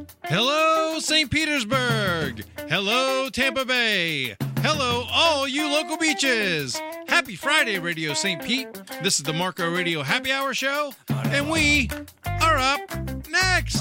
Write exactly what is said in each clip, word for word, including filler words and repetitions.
Hello, Saint Petersburg. Hello, Tampa Bay. Hello, all you local beaches. Happy Friday, Radio Saint Pete. This is the Marco Radio Happy Hour Show, and we are up next.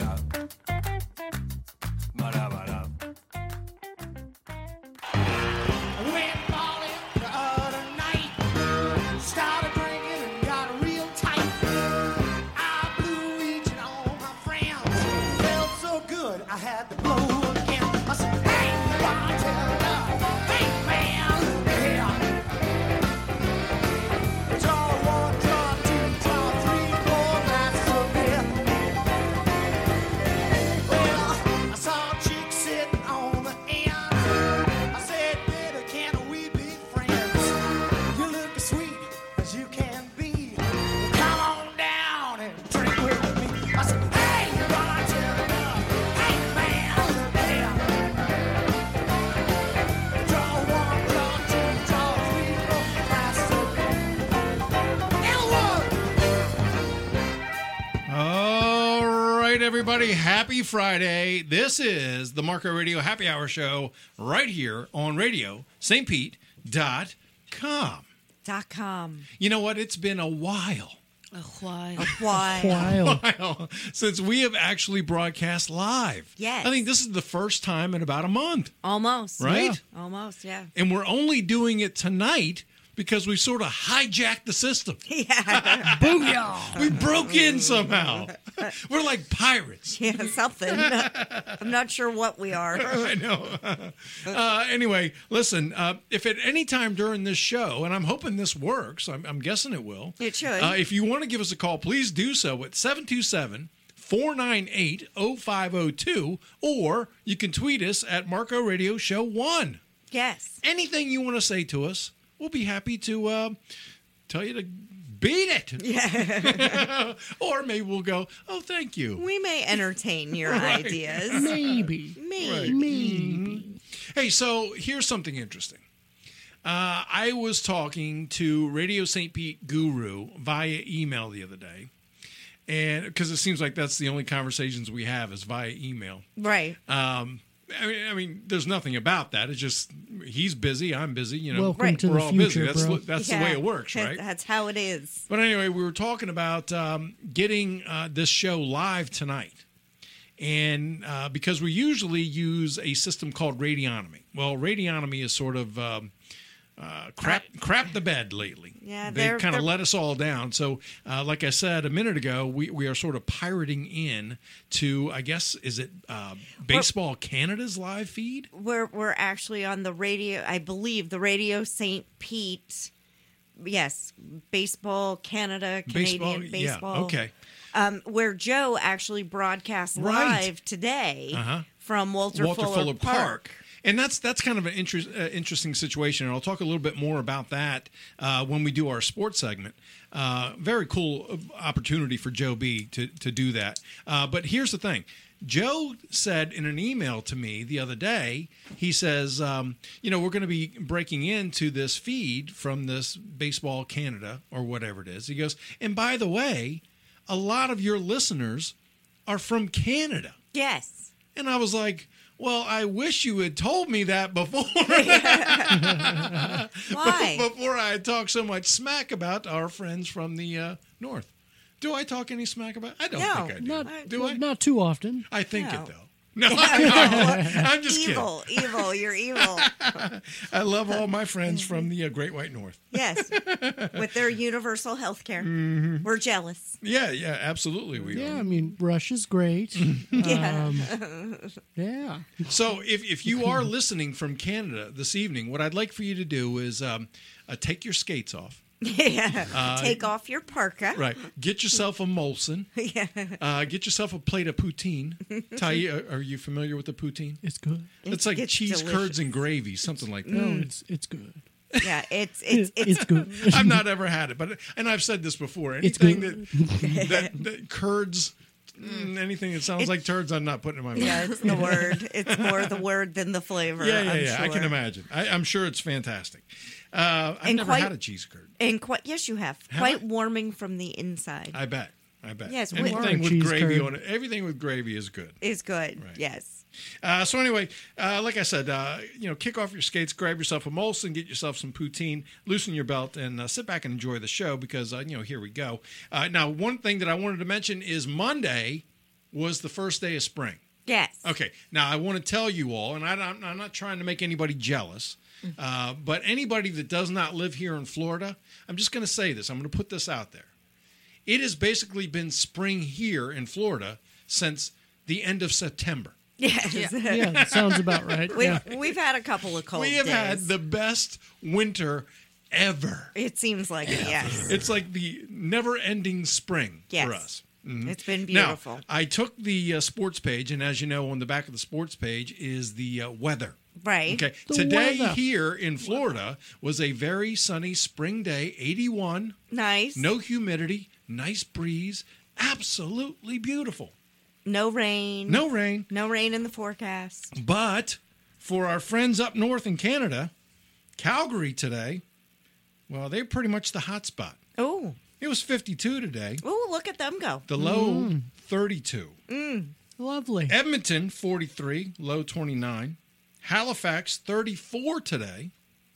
Everybody, happy Friday. This is the Marco Radio Happy Hour Show right here on radio St Pete dot com. Dot com. You know what? It's been a while. A while. A while. While. A while since we have actually broadcast live. Yes. I think this is the first time in about a month. Almost. Right? Yeah. Almost, yeah. And we're only doing it tonight because we sort of hijacked the system. Yeah. Booyah! We broke in somehow. We're like pirates. Yeah, something. I'm not sure what we are. I know. Uh, anyway, listen, uh, if at any time during this show, and I'm hoping this works, I'm, I'm guessing it will. It should. Uh, if you want to give us a call, please do so at seven two seven, four nine eight, oh five oh two, or you can tweet us at Marco Radio Show one. Yes. Anything you want to say to us, we'll be happy to uh, tell you to beat it. Yeah. Or maybe we'll go, oh, thank you. We may entertain your Right. ideas. Maybe. Maybe. Right. Maybe. Hey, so here's something interesting. Uh, I was talking to Radio Saint Pete Guru via email the other day, and because it seems like that's the only conversations we have is via email. Right. Um, I mean, I mean, there's nothing about that. It's just he's busy, I'm busy. You know, Welcome Right. to we're the all future, busy. That's bro. that's Yeah. the way it works, right? That's how it is. But anyway, we were talking about um, getting uh, this show live tonight. And uh, because we usually use a system called Radionomy. Well, Radionomy is sort of um, uh, crap, crap the bed lately. Yeah, they they're- kind of they're- let us all down. So, uh, like I said a minute ago, we, we are sort of pirating in to, I guess, is it uh, Baseball Canada's live feed? We're we're actually on the radio, I believe, the Radio Saint Pete. Yes, Baseball Canada, Canadian baseball. Yeah, okay. Um, where Joe actually broadcast Right. live today Uh-huh. from Walter, Walter Fuller, Fuller Park. Park. And that's that's kind of an interest, uh, interesting situation, and I'll talk a little bit more about that uh, when we do our sports segment. Uh, very cool opportunity for Joe B to to do that. Uh, but here's the thing. Joe said in an email to me the other day, he says, um, you know, we're going to be breaking into this feed from this Baseball Canada or whatever it is. He goes, and by the way, a lot of your listeners are from Canada. Yes. And I was like, well, I wish you had told me that before. Why? Before I had talked so much smack about our friends from the uh, north. Do I talk any smack about? I don't No, think I do. Not, do well, I? not too often. I think No. it though. No, I'm just evil, evil. You're evil. kidding. I love all my friends from the uh, Great White North. Yes. With their universal health care. Mm-hmm. We're jealous. Yeah, yeah, absolutely, we Yeah, are. I mean, Russia's great. Yeah. Um, yeah. So if, if you are listening from Canada this evening, what I'd like for you to do is um, uh, take your skates off. Yeah. Take off your parka. Right. Get yourself a Molson. Yeah. Uh, get yourself a plate of poutine. Tai, are are you familiar with the poutine? It's good. It's, like it's cheese delicious. curds and gravy, something like that. No, it's it's good. Yeah. It's it's it's, It's good. I've not ever had it, but and I've said this before. It's Anything good. that, that that curds, mm, anything that sounds It's- like turds, I'm not putting in my mouth. yeah. It's the word. It's more the word than the flavor. yeah, yeah, I'm yeah. I sure. can imagine. I, I'm sure it's fantastic. Uh, I've And never quite- had a cheese curd. And quite yes, you have Have quite I? warming from the inside. I bet. I bet. Yes, with- anything with Cheese gravy curd. on it. Everything with gravy is good. Is good. Right. Yes. Uh, so anyway, uh, like I said, uh, you know, kick off your skates, grab yourself a Molson, get yourself some poutine, loosen your belt, and uh, sit back and enjoy the show because, uh, you know, here we go. Uh, now, one thing that I wanted to mention is Monday was the first day of spring. Yes. Okay. Now, I want to tell you all, and I, I'm, I'm not trying to make anybody jealous, uh, but anybody that does not live here in Florida, I'm just going to say this. I'm going to put this out there. It has basically been spring here in Florida since the end of September. Yes. Yeah, that sounds about right. We've, Yeah. we've had a couple of cold We have days. had the best winter ever. It seems like it, yes. It's like the never-ending spring Yes. for us. Mhm. It's been beautiful. Now, I took the uh, sports page, and as you know, on the back of the sports page is the uh, weather. Right. Okay. The Today weather. here in Florida was a very sunny spring day, eighty-one, Nice. no humidity, nice breeze, absolutely beautiful. No rain. No rain. No rain in the forecast. But for our friends up north in Canada, Calgary today, well, they're pretty much the hot spot. Oh. It was fifty-two today. Oh, look at them go. The low, thirty-two. Lovely. Edmonton, forty-three, low twenty-nine. Halifax, thirty-four today,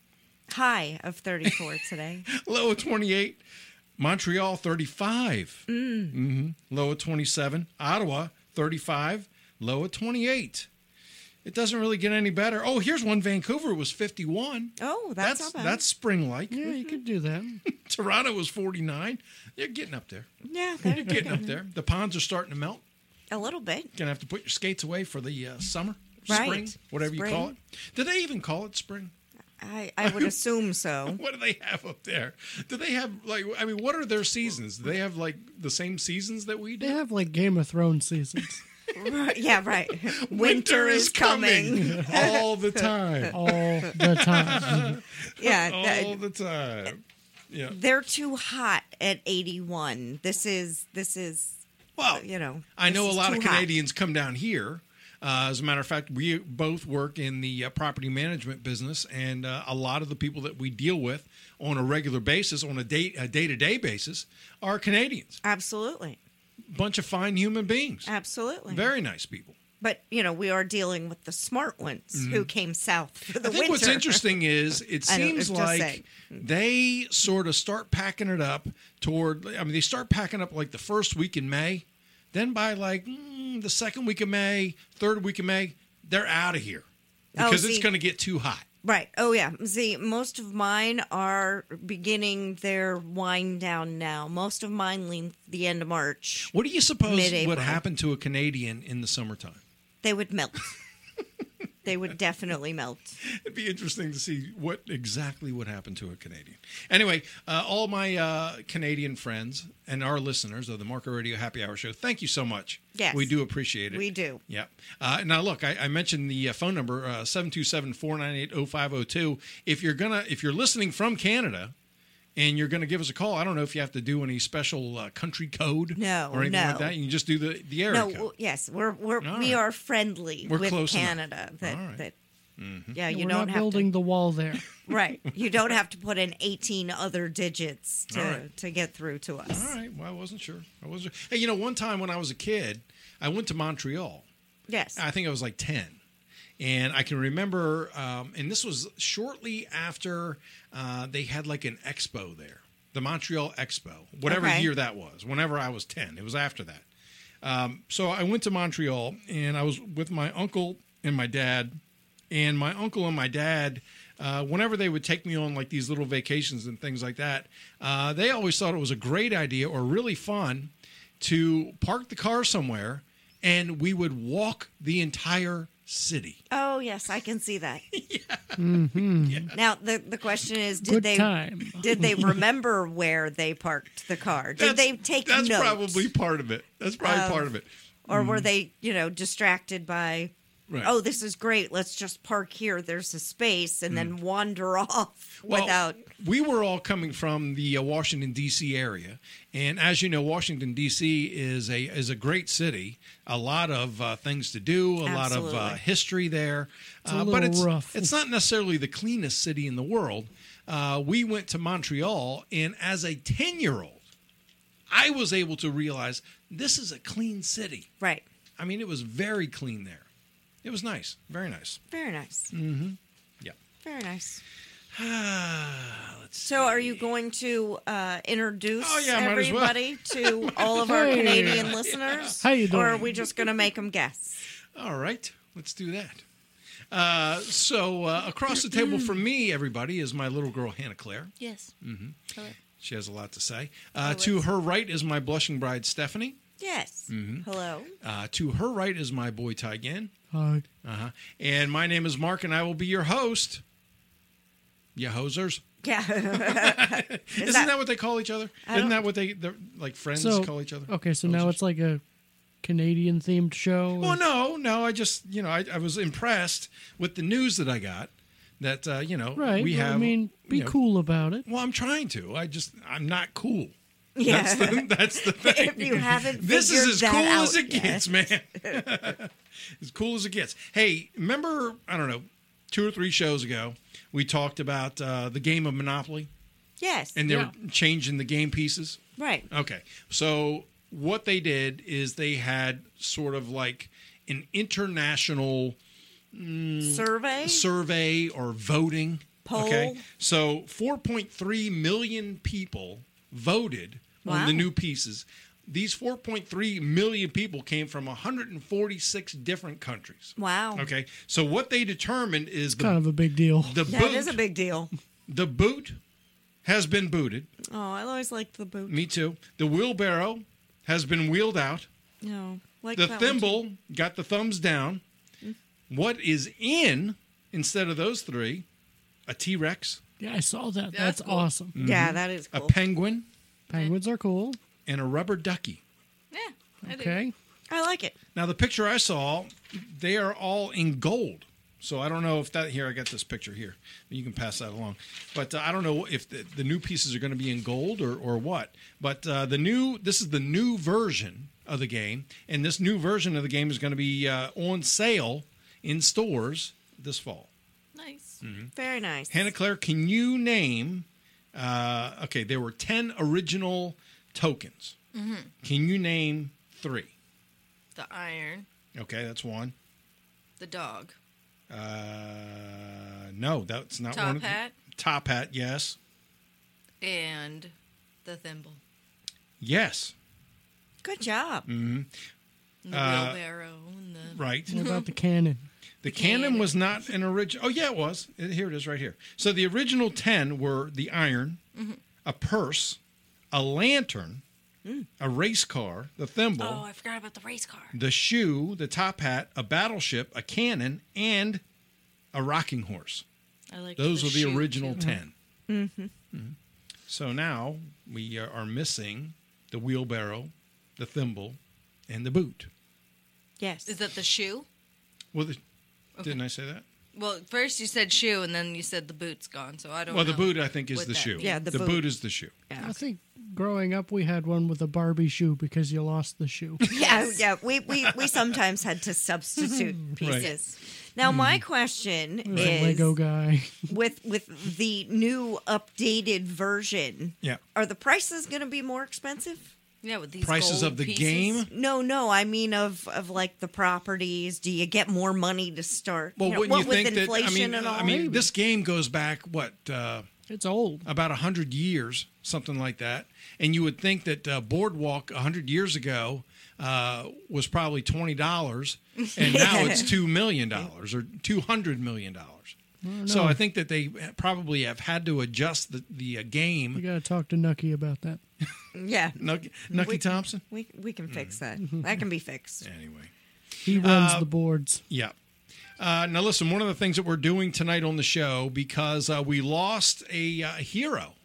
High of thirty-four today. low of twenty-eight. Montreal, thirty-five, mm-hmm. low of twenty-seven. Ottawa, thirty-five, low of twenty-eight. It doesn't really get any better. Oh, here's one. Vancouver was fifty-one. Oh, that's, That's not bad. that's spring-like. Yeah, you could do that. Toronto was forty-nine. You're getting up there. yeah, You're they're getting up there. The ponds are starting to melt. a little bit. You're going to have to put your skates away for the uh, summer, Right. spring, whatever you call it. Spring. Do they even call it spring? I, I would assume so. What do they have up there? Do they have, like, I mean, what are their seasons? Do they have, like, the same seasons that we They do? have like Game of Thrones seasons Right, yeah, right. Winter, is coming. all the time. all the time. Yeah, All that- the time. Yeah. they're too hot at eighty-one. This is this is Well, you know. I know a this is lot too of hot. Canadians come down here. Uh, as a matter of fact, we both work in the uh, property management business, and uh, a lot of the people that we deal with on a regular basis, on a day a day to day basis, are Canadians. Absolutely, Bunch of fine human beings, absolutely. very nice people. But you know, we are dealing with the smart ones who came south for the Mm-hmm. I think winter. what's interesting is it I know, seems it's just like saying. they sort of start packing it up toward. I mean, they start packing up like the first week in May. Then by like mm, the second week of May, third week of May, they're out of here Oh, because it's see- going to get too hot. Right. Oh, yeah. See, most of mine are beginning their wind down now. Most of mine lean the end of March. What do you suppose Mid-April. would happen to a Canadian in the summertime? They would melt. They would definitely melt. It'd be interesting to see what exactly would happen to a Canadian. Anyway, uh, all my uh, Canadian friends and our listeners of the Marco Radio Happy Hour Show, thank you so much. Yes. We do appreciate it. We do. Yep. Uh, now, look, I, I mentioned the uh, phone number uh, seven two seven, four nine eight, oh five oh two. If you're gonna, if you're listening from Canada and you're going to give us a call, I don't know if you have to do any special uh, country code No, or anything no. like that. You can just do the the area No, code. w- yes, we're we're All we right. are friendly We're with close enough. Canada. That All right. that yeah, you We're don't not have building to the wall there. right. You don't have to put in eighteen other digits to All right. to get through to us. All right. Well, I wasn't sure. I wasn't. Hey, you know, one time when I was a kid, I went to Montreal. Yes. I think I was like ten. And I can remember, um, and this was shortly after uh, they had like an expo there, the Montreal Expo, whatever Okay. year that was, whenever I was ten. It was after that. Um, so I went to Montreal, and I was with my uncle and my dad. And my uncle and my dad, uh, whenever they would take me on like these little vacations and things like that, uh, they always thought it was a great idea or really fun to park the car somewhere, and we would walk the entire city. Oh yes, I can see that. Mm-hmm. Now the the question is, did Good they time. did they remember where they parked the car? Did they take That's note? probably part of it. That's probably Of- part of it. Or were they, you know, distracted by, Right. oh, this is great. Let's just park here. There's a space, and then wander off Well, without. we were all coming from the uh, Washington D C area, and as you know, Washington D C is a is a great city. A lot of uh, things to do, a lot of uh, Absolutely. history there. a Uh, but little it's rough. it's not necessarily the cleanest city in the world. Uh, we went to Montreal, and as a ten year old, I was able to realize this is a clean city. Right. I mean, it was very clean there. It was nice. Very nice. Very nice. Mm-hmm. Yeah. Very nice. Let's see. So, are you going to uh, introduce Oh, yeah, might as well. everybody to all of our Hey. Canadian listeners? How you Or are doing? we just going to make them guess? All right. Let's do that. Uh, so, uh, across the table from me, everybody, is my little girl, Hannah Claire. Yes. Mm-hmm. Hello. She has a lot to say. Uh, Oh, to it's- her right is my blushing bride, Stephanie. Yes. Mm-hmm. Hello. Uh, to her right is my boy, Ty Gann. Hi. Uh-huh. And my name is Mark, and I will be your host. Yeah, hosers. Yeah. Isn't that, what they call each other? I Isn't don't- that what they, they're, like, friends So call each other? okay, so now Hosers? it's like a Canadian themed show. Well, no, no. I just, you know, I, I was impressed with the news that I got. That uh, you know, right. we well, have. I mean, be you know, cool about it. Well, I'm trying to. I just, I'm not cool. Yeah. That's the, that's the thing. If you haven't this is figured as that cool out as it yet. gets, man. As cool as it gets. Hey, remember? I don't know, two or three shows ago, we talked about uh, the game of Monopoly, Yes. and they Yeah. were changing the game pieces. right. Okay, so what they did is they had sort of like an international Survey. survey or voting. Poll. Okay, so four point three million people voted on Wow. the new pieces. These four point three million people came from one hundred forty-six different countries. Wow. Okay, so what they determined is the Kind of a big deal. the That boot is a big deal. the boot has been booted. Oh, I always liked the boot. Me too. The wheelbarrow has been wheeled out. No. Like The that one, thimble got the thumbs down. What is in instead of those three? A T-Rex, Yeah, I saw that. Yeah, That's that's cool. awesome. too. Yeah, that is a cool. penguin, Penguins are cool. and a rubber ducky. Yeah. I do. Okay. I like it. Now, the picture I saw, they are all in gold. So I don't know if that here. I got this picture here. You can pass that along. But uh, I don't know if the, the new pieces are going to be in gold or, or what. But uh, the new this is the new version of the game, and this new version of the game is going to be uh, on sale in stores this fall. Nice. Very nice. Hannah Claire, can you name? Uh, okay, there were ten original tokens. Can you name three? The iron. Okay, that's one. The dog. Uh, no, that's not Top one. of the- hat. Top hat, yes, And the thimble. yes, Good job. And the Uh, wheelbarrow. And the... right. What about the cannon? The cannon was not an original. Oh, yeah, it was. It- Here it is, right here. So the original ten were the iron, a purse, a lantern, a race car, the thimble, Oh, I forgot about the race car. the shoe, the top hat, a battleship, a cannon, and a rocking horse. I like Those the are the shoe, original too. ten. Mm-hmm. So now we are are missing the wheelbarrow, the thimble, and the boot. Yes. Is that the shoe? Well, the, didn't I say that? Well, first you said shoe, and then you said the boot's gone, so I don't Well, know. the boot, I think, is what the that shoe. means. Yeah, the the boot. boot is the shoe. Yeah. I think growing up we had one with a Barbie shoe because you lost the shoe. Yeah, yeah. We, we, we sometimes had to substitute pieces. Now, my question There's a is Lego guy. with with the new updated version, Yeah. are the prices going to be more expensive? Yeah, with these Prices gold of the pieces. game? No, no. I mean, of of like the properties. Do you get more money to start? Well, you know, wouldn't what you with think that? I inflation mean, and all? I mean, this game goes back what uh, It's old. about a hundred years, something like that. And you would think that uh, Boardwalk a hundred years ago uh, was probably twenty dollars, and now it's two million dollars or two hundred million dollars. So I think that they probably have had to adjust the the uh, You game. got to talk to Nucky about that. yeah, Nucky, Nucky We- Thompson. we we can fix that. That can be fixed. Anyway. He runs Uh, the boards. Yeah. Uh, now, listen, one of the things that we're doing tonight on the show, because uh, we lost a uh, hero.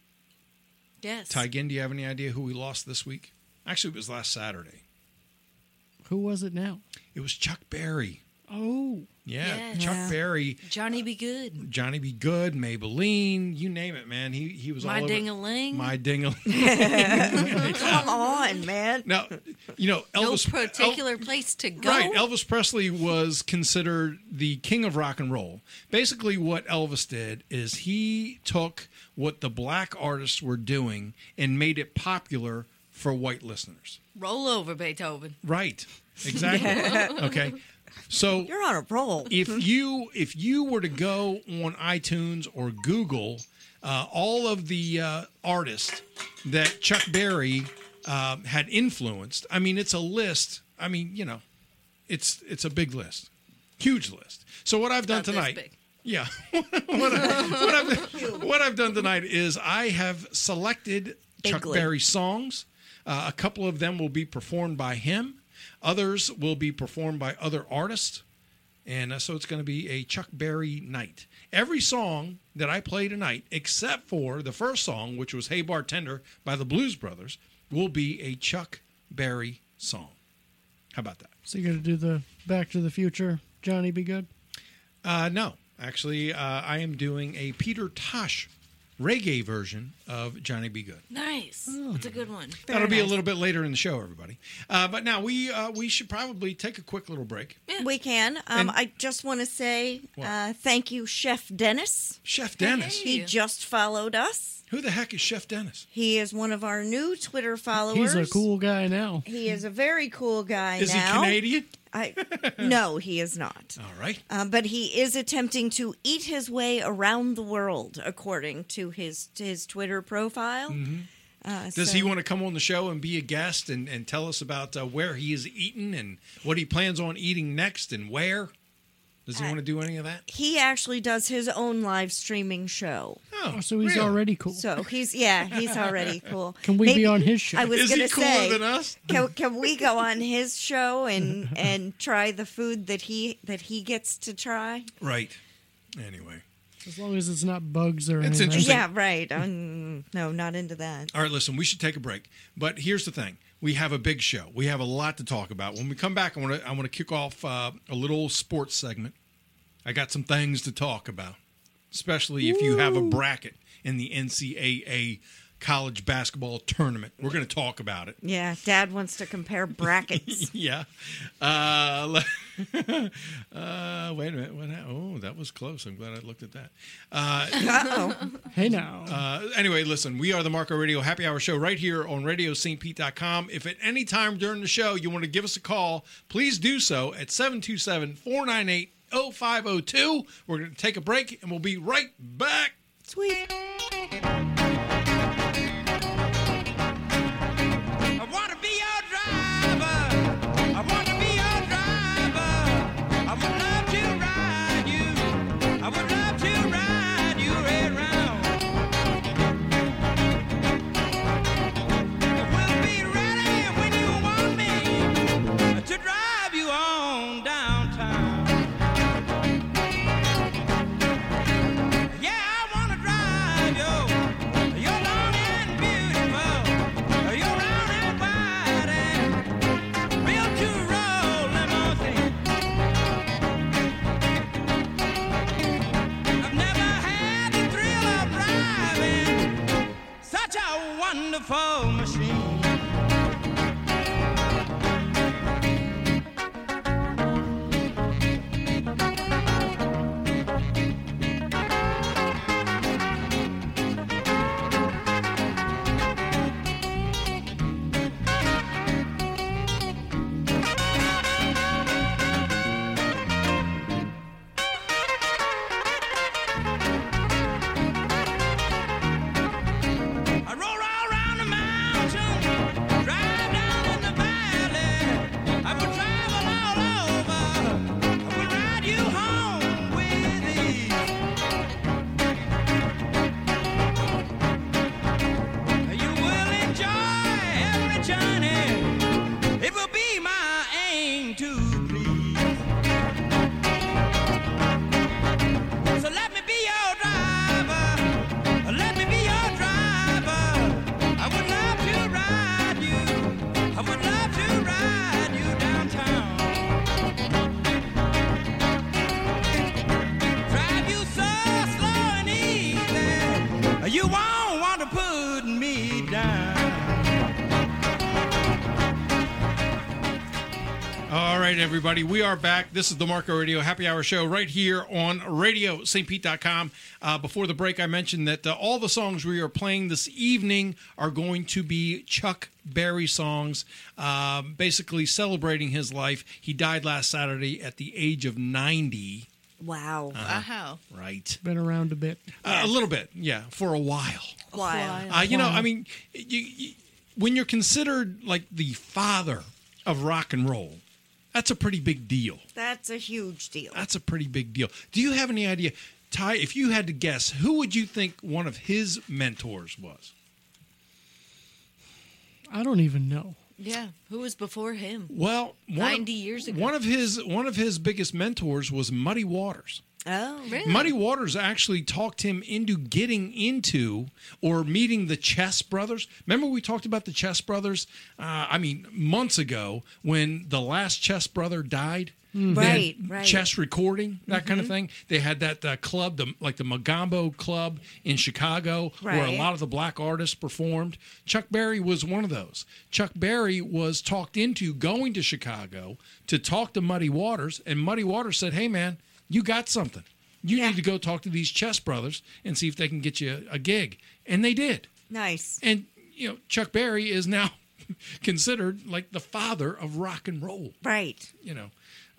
Yes. Ty Ginn, do you have any idea who we lost this week? Actually, it was last Saturday. Who was it now? It was Chuck Berry. Oh, Yeah, Yeah. Chuck Yeah. Berry, Johnny Be Good. Johnny Be Good, Maybelline, you name it, man. He he was My all over. ding-a-ling. My ding-a-ling. Come on, man. Now, you know, No Elvis. particular place to go. Right, Elvis Presley was considered the king of rock and roll. Basically, what Elvis did is he took what the black artists were doing and made it popular for white listeners. Roll over, Beethoven. Right. Exactly. Okay. So You're on a roll. if you if you were to go on iTunes or Google uh, all of the uh, artists that Chuck Berry uh, had influenced, I mean, it's a list. I mean, you know, it's it's a big list, huge list. So what I've done Not this tonight, big. yeah, what, I, what, I've, what I've done tonight is I have selected Chuck Bigly. Berry songs. Uh, a couple of them will be performed by him. Others will be performed by other artists. And uh, so it's going to be a Chuck Berry night. Every song that I play tonight, except for the first song, which was Hey Bartender by the Blues Brothers, will be a Chuck Berry song. How about that? So you're going to do the Back to the Future, Johnny Be Good? Uh, no. Actually, uh, I am doing a Peter Tosh reggae version of Johnny Be Good. Nice. That's a good one. Very That'll be a nice. little bit later in the show, everybody. Uh, but now we uh, we should probably take a quick little break. We can. Um, And- I just want to say What? uh, thank you, Chef Dennis. Chef Dennis. Hey. He just followed us. Who the heck is Chef Dennis? He is one of our new Twitter followers. He's a cool guy now. He is a very cool guy Is now. he Canadian? I, no, he is not. All right. Uh, but he is attempting to eat his way around the world, according to his to his Twitter profile. Uh, Does so- he want to come on the show and be a guest and, and tell us about uh, where he is eating and what he plans on eating next and where? Does he Uh, want to do any of that? He actually does his own live streaming show. Oh, Oh, so he's really? already cool. So he's yeah, he's already cool. Can we be on his show? I was Is he gonna cooler say, than us? Can, can we go on his show and and try the food that he that he gets to try? Right. Anyway. As long as it's not bugs or It's anything. interesting. Yeah, right. Um, no, not into that. All right, listen, we should take a break. But here's the thing. We have a big show. We have a lot to talk about. When we come back, I want to I want to kick off uh, a little sports segment. I got some things to talk about, especially if you have a bracket in the N C double A college basketball tournament. We're going to talk about it. Yeah, Dad wants to compare brackets. Yeah. Uh, le- uh, wait a minute. What hap- oh, that was close. I'm glad I looked at that. Uh, Uh-oh. Hey now. Uh, anyway, listen, we are the Marco Radio Happy Hour Show right here on radio st pete dot com. If at any time during the show you want to give us a call, please do so at seven two seven, four nine eight, oh five oh two. We're going to take a break, and we'll be right back. Sweet. I want to be your driver. I want to be your driver. I would love to ride you. I would love to ride you right round. We'll be ready when you want me to drive you on downtown. Yeah, I want to drive you. You're long and beautiful. You're round and wide and built to roll limousine. I've never had the thrill of driving such a wonderful machine. I roll all around the mountain, drive down in the valley. I will travel all over. I will ride you home with ease. You will enjoy every journey. It will be my aim to please. So let me be your driver. Let me be your driver. I would love to ride you. I would love to ride you downtown. Drive you so slow and easy. You won't want to put me down. All right, everybody. We are back. This is the Marco Radio Happy Hour Show right here on radio st pete dot com. Uh, before the break, I mentioned that uh, all the songs we are playing this evening are going to be Chuck Berry songs, uh, basically celebrating his life. He died last Saturday at the age of ninety. Wow. Uh, how? Right. Been around a bit. Uh, a little bit, yeah, for a while. Wow. Uh, you know, I mean, you, you, when you're considered like the father of rock and roll, that's a pretty big deal. That's a huge deal. That's a pretty big deal. Do you have any idea, Ty, if you had to guess, who would you think one of his mentors was? I don't even know. Yeah. Who was before him? Well, one ninety of, years ago. One of his one of his biggest mentors was Muddy Waters. Oh, Really? Muddy Waters actually talked him into getting into or meeting the Chess Brothers. Remember we talked about the Chess Brothers, uh, I mean, months ago when the last Chess Brother died? They had Right, right. Chess recording, that kind of thing. They had that uh, club, the, like the Magambo Club in Chicago, where a Right. lot of the black artists performed. Chuck Berry was one of those. Chuck Berry was talked into going to Chicago to talk to Muddy Waters, and Muddy Waters said, hey, man, you got something. You Yeah. need to go talk to these Chess Brothers and see if they can get you a, a gig. And they did. nice. And, you know, Chuck Berry is now considered like the father of rock and roll, Right. you know.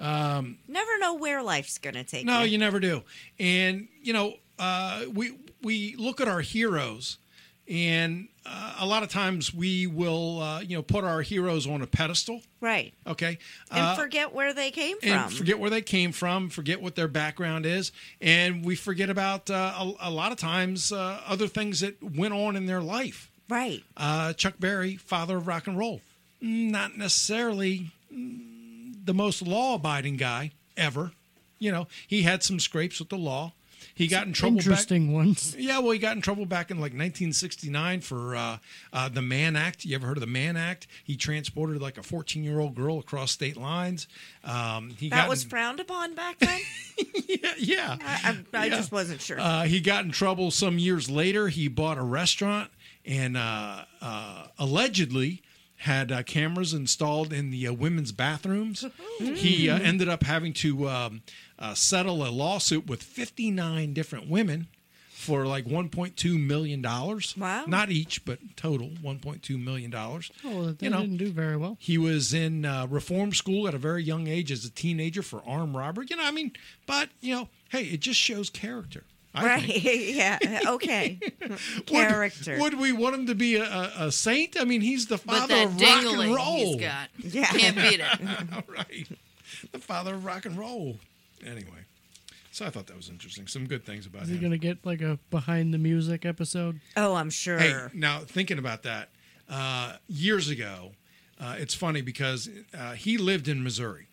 Never know where life's going to take No, you. you never do. And you know, uh, we we look at our heroes, and uh, a lot of times we will, uh, you know, put our heroes on a pedestal. Right. Okay, And Uh, forget where they came from. and forget where they came from, forget what their background is, and we forget about uh, a, a lot of times uh, other things that went on in their life. Right. Uh, Chuck Berry, father of rock and roll, not necessarily mm, the most law-abiding guy ever. You know, he had some scrapes with the law. He got in trouble back. Interesting ones. Yeah, well, he got in trouble back in like nineteen sixty-nine for uh, uh, the Mann Act. You ever heard of the Mann Act? He transported like a fourteen-year-old girl across state lines. Um, he That got was in, frowned upon back then? yeah, yeah. I, I, I Yeah. just wasn't sure. Uh, he got in trouble some years later. He bought a restaurant and uh, uh, allegedly had uh, cameras installed in the uh, women's bathrooms. He uh, ended up having to um, uh, settle a lawsuit with fifty-nine different women for like one point two million dollars. Wow. Not each, but total one point two million dollars. Oh, that You know, didn't do very well. He was in uh, reform school at a very young age as a teenager for armed robbery. You know, I mean, but, you know, hey, it just shows character. I right. think. yeah. Okay. Would- Character. Would, we want him to be a, a, a saint? I mean, he's the But father that of rock and dingling roll. he's got. Yeah. Can't beat it. Right. The father of rock and roll. Anyway, so I thought that was interesting. Some good things about Is he him. going to get like a behind the music episode? Oh, I'm sure. Hey, now thinking about that, uh, years ago, uh, it's funny because uh, he lived in Missouri,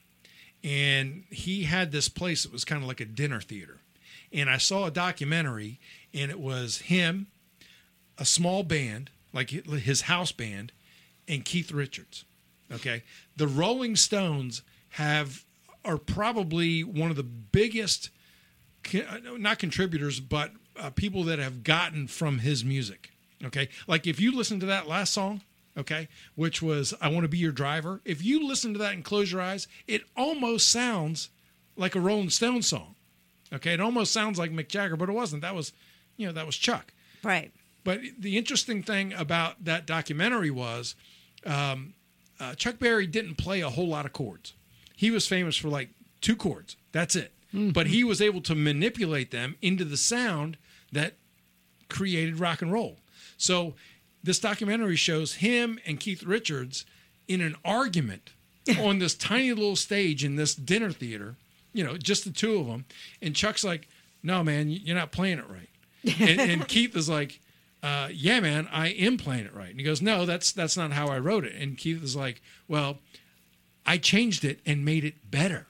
and he had this place that was kind of like a dinner theater. And I saw a documentary, and it was him, a small band, like his house band, and Keith Richards. Okay, the Rolling Stones have are probably one of the biggest, not contributors, but uh, people that have gotten from his music. Okay, like if you listen to that last song, okay, which was "I Want to Be Your Driver," if you listen to that and close your eyes, it almost sounds like a Rolling Stones song. Okay, it almost sounds like Mick Jagger, but it wasn't. That was, you know, that was Chuck. Right. But the interesting thing about that documentary was um, uh, Chuck Berry didn't play a whole lot of chords. He was famous for like two chords. That's it. But he was able to manipulate them into the sound that created rock and roll. So this documentary shows him and Keith Richards in an argument on this tiny little stage in this dinner theater, you know, just the two of them. And Chuck's like, no, man, you're not playing it right. And, and Keith is like, uh, yeah, man, I am playing it right. And he goes, no, that's that's not how I wrote it. And Keith is like, well, I changed it and made it better.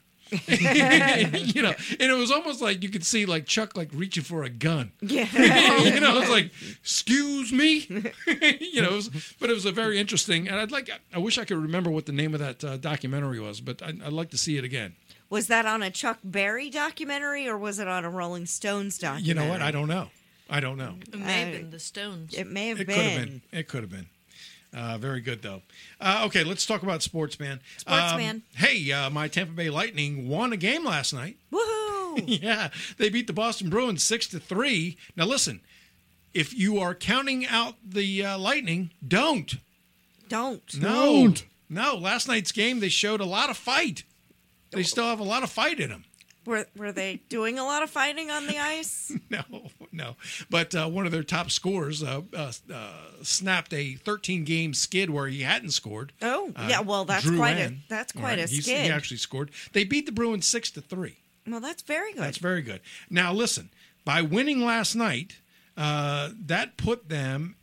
You know, and it was almost like you could see like Chuck like reaching for a gun. Yeah. You know, it's like, excuse me. You know, it was, but it was a very interesting, and I'd like, I wish I could remember what the name of that uh, documentary was, but I'd, I'd like to see it again. Was that on a Chuck Berry documentary or was it on a Rolling Stones documentary? You know what? I don't know. I don't know. It may have I- been the Stones. It may have It been. could have been. It could have been. Uh, very good, though. Uh, okay, let's talk about sports, man. Sports, Um, man. Hey, uh, my Tampa Bay Lightning won a game last night. Woohoo! Yeah, they beat the Boston Bruins six to three. Now, listen, if you are counting out the uh, Lightning, don't. Don't. No. Don't. No, last night's game, they showed a lot of fight. They still have a lot of fight in them. Were Were they doing a lot of fighting on the ice? No, no. But uh, one of their top scorers uh, uh, uh, snapped a thirteen-game skid where he hadn't scored. Oh, Uh, yeah. Well, that's Drew quite Ann. a that's All quite right, a he's- skid. He actually scored. They beat the Bruins six to three. Well, that's very good. That's very good. Now, listen, by winning last night, uh, that put them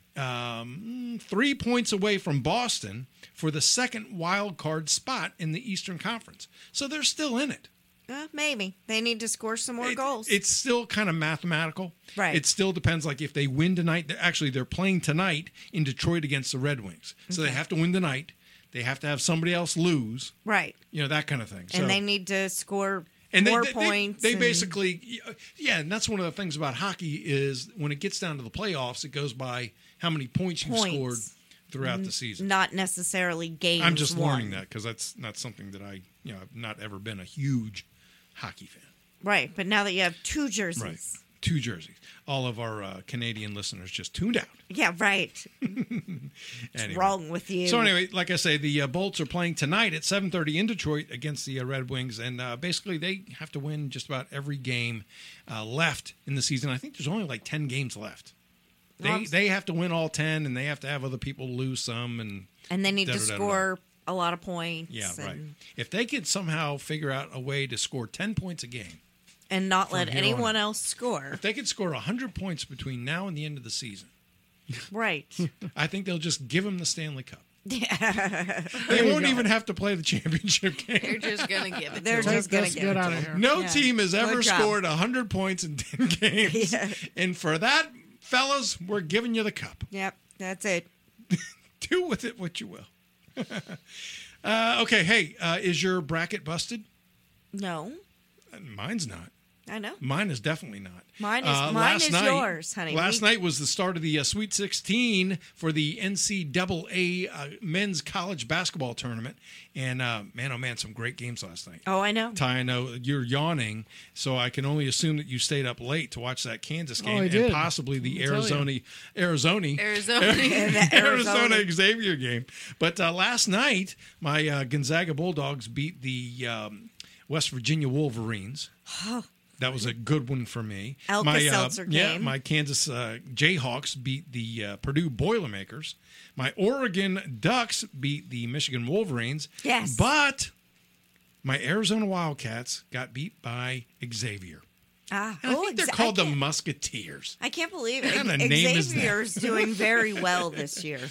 um, three points away from Boston for the second wild card spot in the Eastern Conference. So they're still in it. Uh, maybe they need to score some more It- goals. It's still kind of mathematical. Right. It still depends. Like if they win tonight, they're- actually they're playing tonight in Detroit against the Red Wings. So they have to win tonight. They have to have somebody else lose. right, You know, that kind of thing. and So- they need to score and they, more they, points. They, they and- basically, yeah, and that's one of the things about hockey is when it gets down to the playoffs, it goes by how many points you Points. scored throughout the season. not necessarily games. I'm just won. learning that because that's not something that I, you know, I've not ever been a huge hockey fan. Right, but now that you have two jerseys, Right. Two jerseys. All of our uh, Canadian listeners just tuned out. yeah, right. Anyway. Wrong with you. So anyway, like I say, the uh, Bolts are playing tonight at seven thirty in Detroit against the uh, Red Wings, and uh, basically they have to win just about every game uh, left in the season. I think there's only like ten games left. They Well, they have to win all ten, and they have to have other people lose some, and and they need to Da-da-da-da-da. score a lot of points. yeah, and, right. If they could somehow figure out a way to score ten points a game, and not let From here on anyone out. else score. if they could score one hundred points between now and the end of the season, Right. I think they'll just give them the Stanley Cup. Yeah. They won't even have to play the championship game. You're just gonna give it. They're to 'em. just gonna Let's give get it out to of them. here. No Yeah. team has ever Good job. scored one hundred points in ten games. Yeah. And for that, fellas, we're giving you the cup. Yep, that's it. Do with it what you will. uh, okay, hey, uh, is your bracket busted? No, Mine's not. I know. Mine is definitely not. Mine is- Uh, mine last is night- yours, honey. Last We- night was the start of the uh, Sweet sixteen for the N C double A uh, men's college basketball tournament. And uh, man, oh man, some great games last night. Oh, I know. Ty, I know you're yawning, so I can only assume that you stayed up late to watch that Kansas game I and did. possibly the I'll tell Arizona, Arizona, Arizona. The Arizona Arizona. Xavier game. But uh, last night, my uh, Gonzaga Bulldogs beat the um, West Virginia Wolverines. That was a good one for me. my, uh, Alka-Seltzer Yeah, game. my Kansas uh, Jayhawks beat the uh, Purdue Boilermakers. My Oregon Ducks beat the Michigan Wolverines. Yes. But my Arizona Wildcats got beat by Xavier. Ah, And I oh, think they're exa- called I the can't- Musketeers. I can't believe What kind it. of name is that? Xavier's doing very well this year.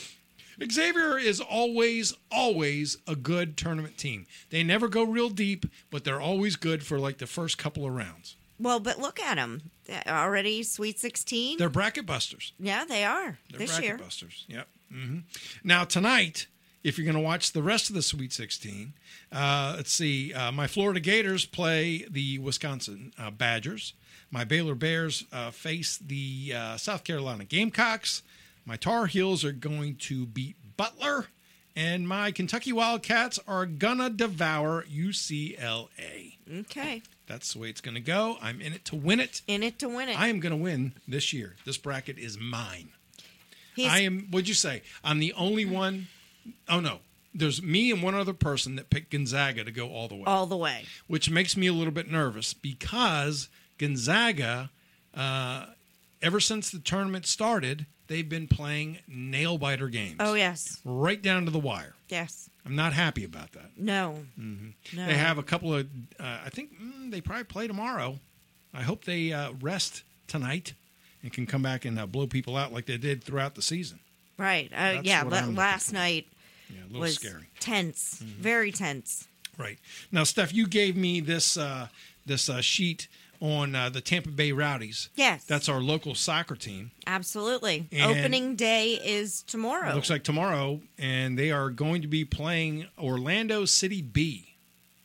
Xavier is always, always a good tournament team. They never go real deep, but they're always good for like the first couple of rounds. Well, but look at them. Already Sweet sixteen. They're bracket busters. Yeah, they are They're this bracket year. busters. Yep. hmm Now tonight, if you're going to watch the rest of the Sweet sixteen, uh, let's see. Uh, my Florida Gators play the Wisconsin uh, Badgers. My Baylor Bears uh, face the uh, South Carolina Gamecocks. My Tar Heels are going to beat Butler. And my Kentucky Wildcats are gonna devour U C L A. Okay, That's the way it's going to go. I'm in it to win it. in it to win it. I am going to win this year. This bracket is mine. He's, I am, what'd you say? I'm the only one. Oh, no. There's me and one other person that picked Gonzaga to go all the way, all the way. which makes me a little bit nervous because Gonzaga, uh, ever since the tournament started, they've been playing nail biter games. Oh yes, Right down to the wire. yes. I'm not happy about that. No, no. They have a couple of, uh, I think mm, they probably play tomorrow. I hope they uh, rest tonight and can come back and uh, blow people out like they did throughout the season. right. Uh, That's yeah, what la- I'm looking last for. night Yeah, a little was scary. tense, very tense. Right. Now, Steph, you gave me this uh, this uh, sheet on uh, the Tampa Bay Rowdies. Yes, That's our local soccer team. absolutely. And- Opening day is tomorrow. It looks like tomorrow, and they are going to be playing Orlando City B.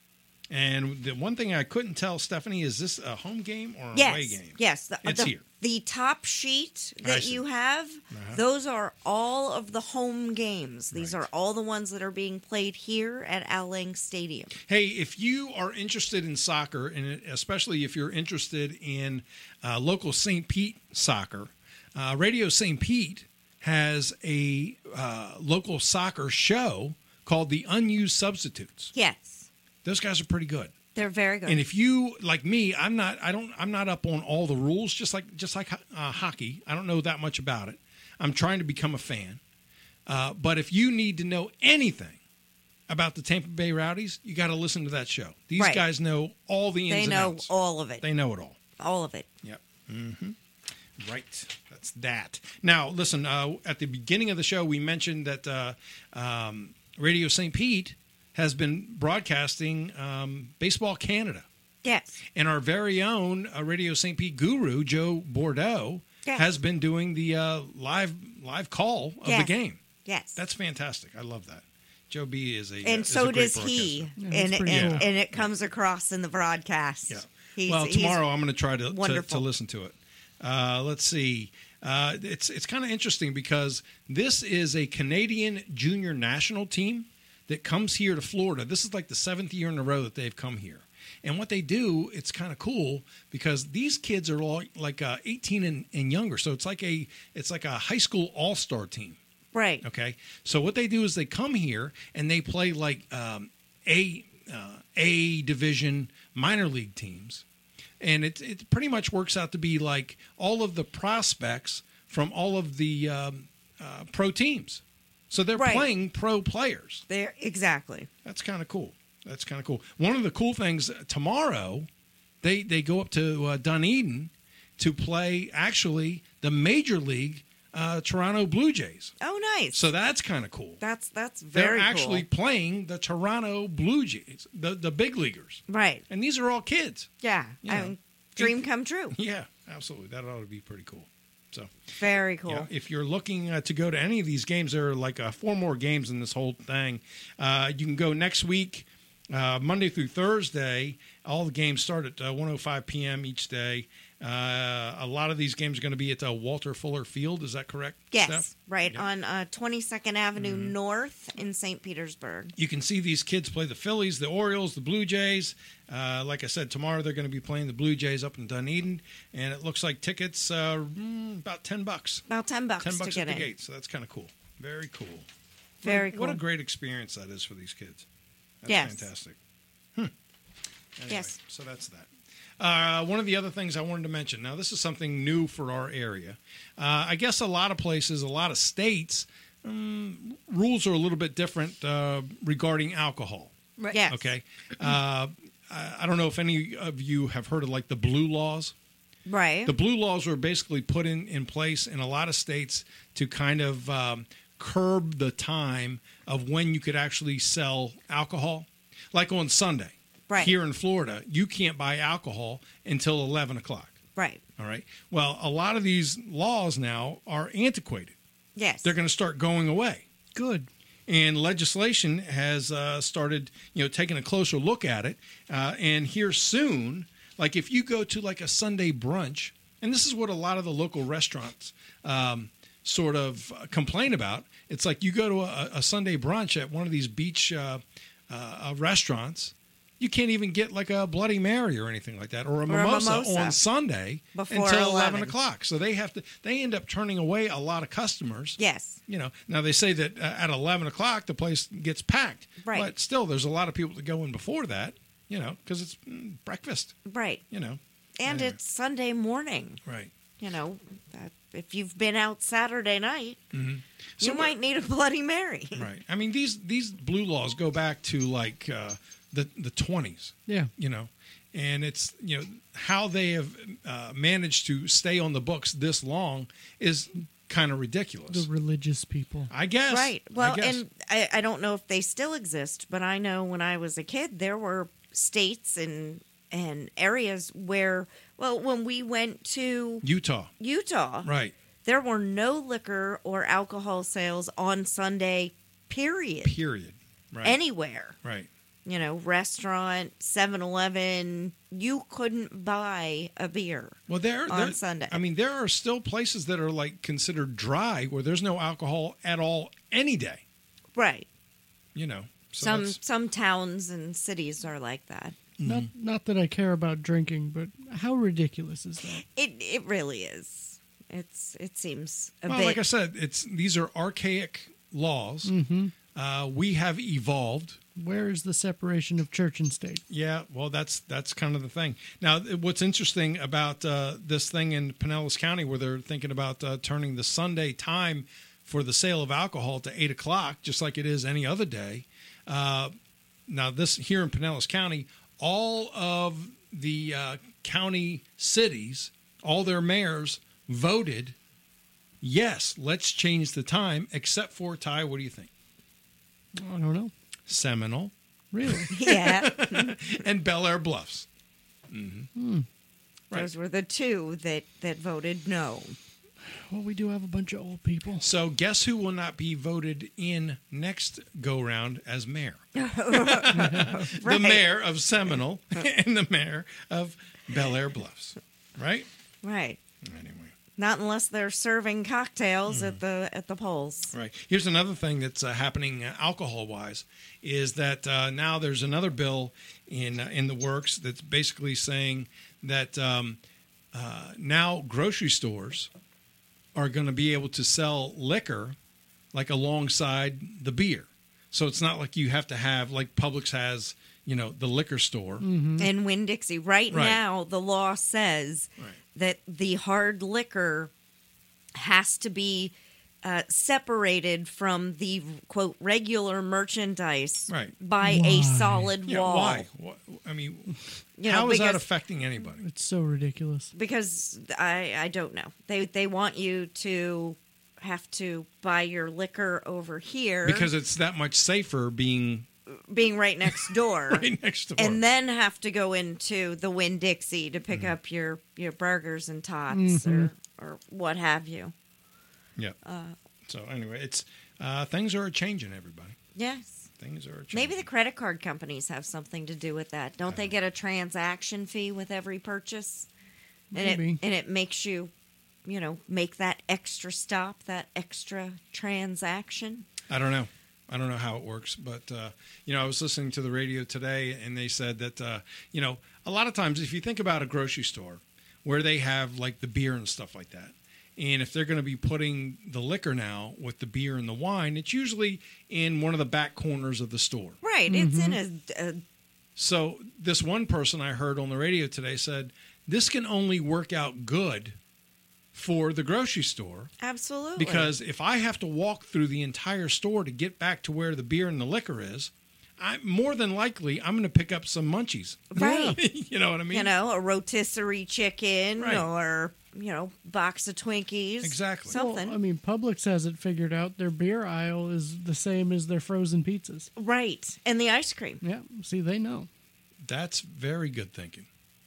And the one thing I couldn't tell, Stephanie, is this a home game or an Yes, away game? yes. The, It's the, here. the top sheet I that see. you have, Uh-huh. those are all of the home games. These Right. are all the ones that are being played here at Al Lang Stadium. Hey, if you are interested in soccer, and especially if you're interested in uh, local Saint Pete soccer, uh, Radio Saint Pete has a uh, local soccer show called The Unused Substitutes. Yes, Those guys are pretty good. they're very good. And if you like me, I'm not. I don't. I'm not up on all the rules. Just like just like uh, hockey, I don't know that much about it. I'm trying to become a fan. Uh, but if you need to know anything about the Tampa Bay Rowdies, you got to listen to that show. These Right. guys know all the ins they and know outs. all of it. They know it all. all of it. Yep. Mm-hmm. Right. That's that. Now, listen. Uh, at the beginning of the show, we mentioned that uh, um, Radio Saint Pete has been broadcasting um, Baseball Canada. Yes. And our very own uh, Radio Saint Pete guru, Joe Bordeaux, Yes. has been doing the uh, live live call of Yes. the game. Yes. That's fantastic. I love that. Joe B is a and is so a great does he. broadcaster. Yeah, and that's pretty and, cool. and it comes across in the broadcast. Yeah. He's, well, he's- tomorrow I'm going to try to, to wonderful. to listen to it. Uh, let's see. Uh, it's it's kind of interesting because this is a Canadian junior national team that comes here to Florida. This is like the seventh year in a row that they've come here. And what they do, it's kind of cool because these kids are all like uh, eighteen and, and younger. So it's like a it's like a high school all star team. right. Okay, so what they do is they come here and they play like um, a uh, a division minor league teams, and it it pretty much works out to be like all of the prospects from all of the um, uh, pro teams. So they're Right. playing pro players. There exactly. That's kind of cool. That's kind of cool. One of the cool things tomorrow, they they go up to uh, Dunedin to play actually the major league uh, Toronto Blue Jays. Oh, nice. So that's kind of cool. that's that's They're very actually cool. playing the Toronto Blue Jays, the the big leaguers, Right. and these are all kids. Yeah. You know. Um, dream come true. Yeah, absolutely. That ought to be pretty cool. So, Very cool. yeah, if you're looking uh, to go to any of these games, there are like uh, four more games in this whole thing. Uh, you can go next week, uh, Monday through Thursday. All the games start at uh, one oh five p.m. each day. Uh, a lot of these games are going to be at uh, Walter Fuller Field. Is that correct, Yes, Steph? right Yep. on uh, twenty-second Avenue Mm-hmm. North in Saint Petersburg. You can see these kids play the Phillies, the Orioles, the Blue Jays. Uh, like I said, tomorrow they're going to be playing the Blue Jays up in Dunedin, and it looks like tickets uh, mm, about ten bucks. About ten bucks, Ten bucks to at get the in. gate, so that's kind of cool. Very cool. Very what, What a cool. great experience that is for these kids. That's Yes. fantastic. Hmm. Anyway, Yes. So that's that. Uh, one of the other things I wanted to mention. Now, this is something new for our area. Uh, I guess a lot of places, a lot of states, um, rules are a little bit different uh, regarding alcohol. Right. Yes. Okay. Uh, I I don't know if any of you have heard of like the blue laws. Right. The blue laws were basically put in, in place in a lot of states to kind of um, curb the time of when you could actually sell alcohol. Like on Sunday, Right. here in Florida, you can't buy alcohol until eleven o'clock. Right. All right. Well, a lot of these laws now are antiquated. Yes. They're going to start going away. Good. And legislation has uh, started, you know, taking a closer look at it. Uh, and here soon, like if you go to like a Sunday brunch, and this is what a lot of the local restaurants um, sort of complain about. It's like you go to a, a Sunday brunch at one of these beach uh, uh, restaurants, you can't even get like a Bloody Mary or anything like that, or a, Or a mimosa, mimosa. on Sunday Before until eleven eleven. o'clock. So they have to. They end up turning away a lot of customers. Yes. You know, now they say that uh, at eleven o'clock the place gets packed. Right. But still, there's a lot of people that go in before that. You know, because it's mm, breakfast. Right. You know. And Anyway. it's Sunday morning. Right. You know, that if you've been out Saturday night, Mm-hmm. So you what- might need a Bloody Mary. Right. I mean, these these blue laws go back to like uh, the the twenties. Yeah. You know, and it's you know how they have uh, managed to stay on the books this long is kind of ridiculous. The religious people. I guess. Right. I Well, guess. and I, I don't know if they still exist, but I know when I was a kid, there were states and and areas where, well, when we went to Utah. Utah, Right. there were no liquor or alcohol sales on Sunday, period, Period. Right. anywhere. Right. you know, restaurant, seven eleven, you couldn't buy a beer Well, there on there- Sunday. I mean, there are still places that are like considered dry where there's no alcohol at all any day. Right. You know, so some that's- some towns and cities are like that. Not not that I care about drinking, but how ridiculous is that? It it really is. It's it seems a well, bit like I said, it's these are archaic laws. Mm-hmm. Uh, we have evolved. Where is the separation of church and state? Yeah, well, that's that's kind of the thing. Now, what's interesting about uh, this thing in Pinellas County, where they're thinking about uh, turning the Sunday time for the sale of alcohol to eight o'clock, just like it is any other day. Uh, now, this here in Pinellas County, all of the uh, county cities, all their mayors voted, yes, let's change the time, except for, Ty, what do you think? I don't know. Seminole Really? yeah. and Bel Air Bluffs. Those were the two that that voted no. Well, we do have a bunch of old people. So guess who will not be voted in next go round as mayor? Right. The mayor of Seminole and the mayor of Bel Air Bluffs. Right? Right. Anyway. Not unless they're serving cocktails at the at the polls. Right. Here's another thing that's uh, happening uh, alcohol-wise is that uh, now there's another bill in uh, in the works that's basically saying that um, uh, now grocery stores are going to be able to sell liquor like alongside the beer. So it's not like you have to have like Publix has, you know, the liquor store. In Winn-Dixie, right, Right. now, the law says Right. that the hard liquor has to be uh, separated from the quote regular merchandise Right. by Why? a solid Yeah, wall. why? What, I mean, You know, how is that because- affecting anybody? It's so ridiculous. Because I I don't know. They they want you to have to buy your liquor over here Because it's that much safer being being right next door. right next door. And then have to go into the Winn-Dixie to pick Mm-hmm. up your, your burgers and tots or, or what have you. yeah. uh, so anyway, it's uh, things are changing. Everybody, Yes. things are changing. Maybe the credit card companies have something to do with that. Don't they get a transaction fee with every purchase? And Maybe. it and it makes you, you know, make that extra stop, that extra transaction. I don't know. I don't know how it works, but uh, you know, I was listening to the radio today, and they said that uh, you know, a lot of times if you think about a grocery store where they have like the beer and stuff like that, and if they're going to be putting the liquor now with the beer and the wine, it's usually in one of the back corners of the store. Right. It's in a, a So this one person I heard on the radio today said this can only work out good for the grocery store. absolutely Because if I have to walk through the entire store to get back to where the beer and the liquor is, I more than likely I'm going to pick up some munchies. Right. You know what I mean? you know, a rotisserie chicken Right. or, you know, box of Twinkies. Exactly. Something. Well, I mean, Publix has it figured out. Their beer aisle is the same as their frozen pizzas. Right. And the ice cream. Yeah, see, they know. That's very good thinking.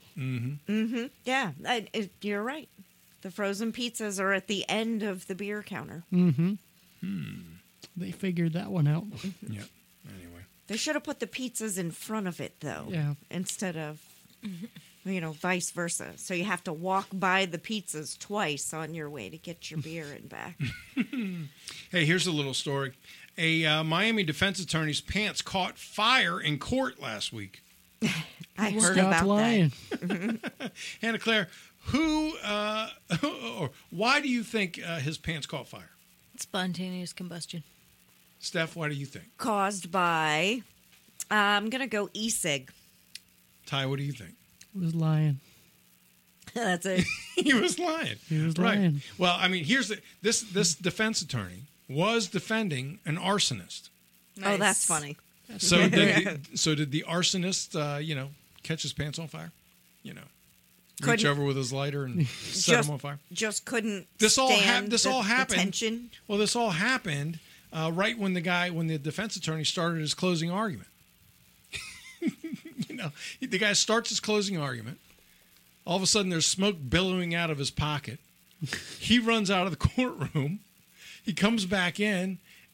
Yeah. I, it, you're right. The frozen pizzas are at the end of the beer counter. Mm-hmm. They figured that one out. Yeah. Anyway. They should have put the pizzas in front of it, though. Yeah. Instead of, you know, vice versa. So you have to walk by the pizzas twice on your way to get your beer and back. Hey, here's a little story. A uh, Miami defense attorney's pants caught fire in court last week. I heard Stop about lying. Hannah Claire, who uh, or why do you think uh, his pants caught fire? Spontaneous combustion. Steph, why do you think? that. Caused by, uh, I'm going to go e-cig. Ty, what do you think? It was lying. That's it. He was lying. He was right. lying. Well, I mean, here's the this this defense attorney was defending an arsonist. Oh, that's funny. So did the, so did the arsonist, uh, you know, catch his pants on fire? You know, reach Couldn't- over with his lighter and set Just- him on fire. Just couldn't This all hap- stand this the, all the happened. tension. Well, this all happened uh, right when the guy, when the defense attorney started his closing argument. You know, the guy starts his closing argument. All of a sudden, there's smoke billowing out of his pocket. He runs out of the courtroom. He comes back in,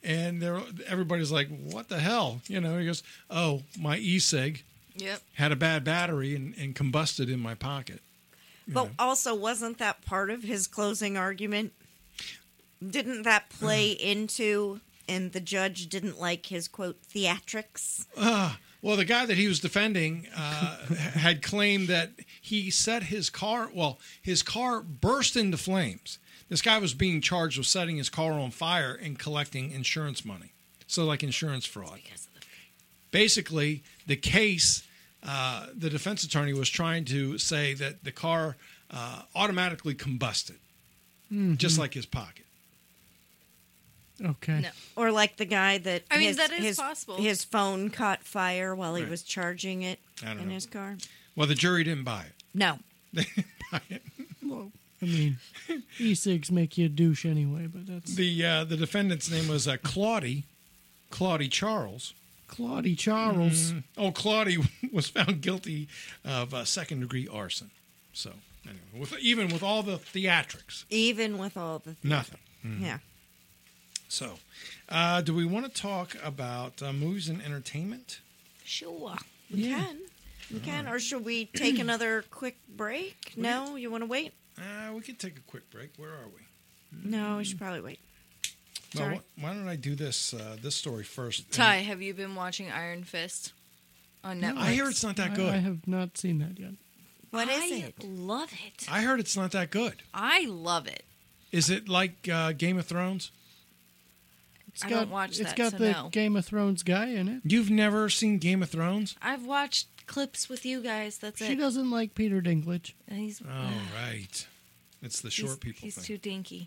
And they're, everybody's like, what the hell? You know, he goes, oh, my e-cig Yep. had a bad battery and, and combusted in my pocket. But also, wasn't that part of his closing argument? Didn't that play into, and the judge didn't like his, quote, theatrics? Uh, well, the guy that he was defending uh, had claimed that he set his car, well, his car burst into flames. This guy was being charged with setting his car on fire and collecting insurance money. So, like insurance fraud. Basically, the case, uh, the defense attorney was trying to say that the car uh, automatically combusted, just like his pocket. Okay. No. Or like the guy that I mean, his, that is his, possible. his phone caught fire while he Right. was charging it I don't in know. his car? Well, the jury didn't buy it. No. They didn't buy it. Well, I mean, e-cigs make you a douche anyway, but that's The uh, the defendant's name was uh, Claudie, Claudie Charles. Claudie Charles. Oh, Claudie was found guilty of uh, second degree arson. So anyway, with, even with all the theatrics, Even with all the... nothing. Yeah. So, uh, do we want to talk about uh, movies and entertainment? Sure. We Yeah. can. We can. Or should we take another quick break? No? You want to wait? Uh, we could take a quick break. Where are we? No, we should probably wait. Well, Sorry. wh- why don't I do this uh, this story first? Ty, have you been watching Iron Fist on Netflix? I hear it's not that good. I, I I, have not seen that yet. What is I it? love it. heard it's not that good. I love it. Is it like uh, Game of Thrones? It's I got, don't watch It's that, got so the no. Game of Thrones guy in it. You've never seen Game of Thrones? I've watched clips with you guys. That's She it. doesn't like Peter Dinklage. And he's Oh, right. It's the short he's, people he's thing. too dinky.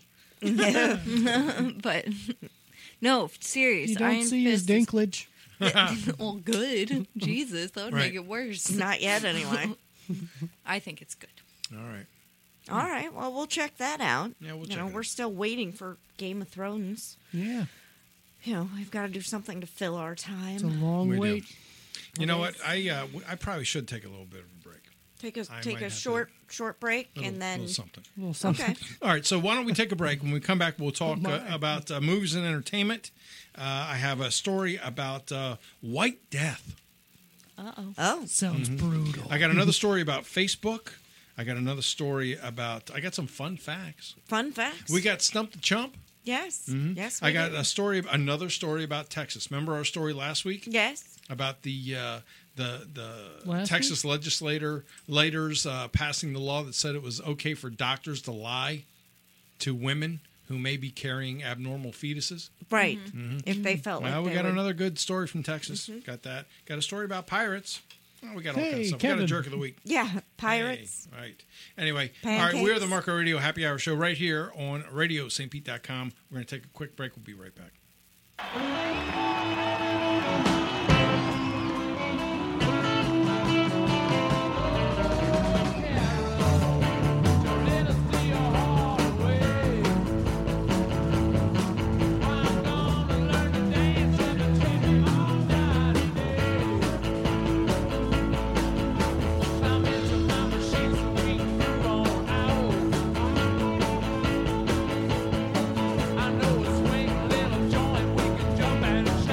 But no, serious. You don't Iron see his Fist is- dinklage. well, good. Jesus, that would Right. make it worse. Not yet, anyway. I think it's good. All right. All right. Well, we'll check that out. Yeah, we'll you check know, it we're out. still waiting for Game of Thrones. Yeah. You know, we've got to do something to fill our It's a time. long We do. wait. You know what? I uh, w- I probably should take a little bit of a break. Take a I take might a have to- short short break Little, and then little something. A little something. okay. All right, so why don't we take a break? When we come back, we'll talk Oh, uh, my. about uh, movies and entertainment. Uh, I have a story about uh, White Death. Uh oh. Oh, Sounds brutal. I got another story about Facebook. I got another story about. I got some fun facts. fun facts. We got Stump the Chump. yes, yes. I we got do. a story, another story about Texas. Remember our story last week yes. about the uh, the the Last Texas legislator legislators uh, passing the law that said it was okay for doctors to lie to women who may be carrying abnormal fetuses. Right. If they felt Well, like we they got would- another good story from Texas. Got that. Got a story about pirates. Oh, we got all kinds of Hey, stuff. We got a Kevin. jerk of the week. Yeah, pirates. Hey, right. Anyway, all right. We're the Pancakes. Marco Radio Happy Hour Show right here on radio st pete dot com. We're going to take a quick break. We'll be right back. I know a swing little joint we can jump and